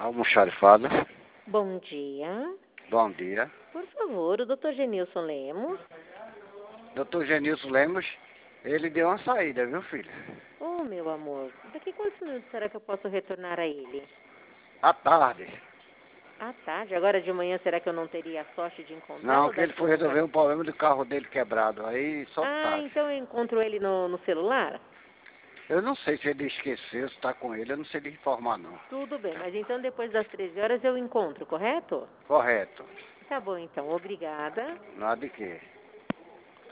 Almoxarifada. Bom dia. Bom dia. Por favor, o Dr. Genilson Lemos. Doutor Genilson Lemos, ele deu uma saída, viu, filho? Oh, meu amor, daqui quantos minutos será que eu posso retornar a ele? À tarde. À tarde, agora de manhã, será que eu não teria a sorte de encontrá-lo? Não, que ele foi resolver um problema do carro dele quebrado. Aí só tarde. Então eu encontro ele no celular? Eu não sei se ele esqueceu, se está com ele, eu não sei lhe informar não. Tudo bem, mas então depois das 13 horas eu encontro, correto? Correto. Tá bom, então. Obrigada. Nada de quê.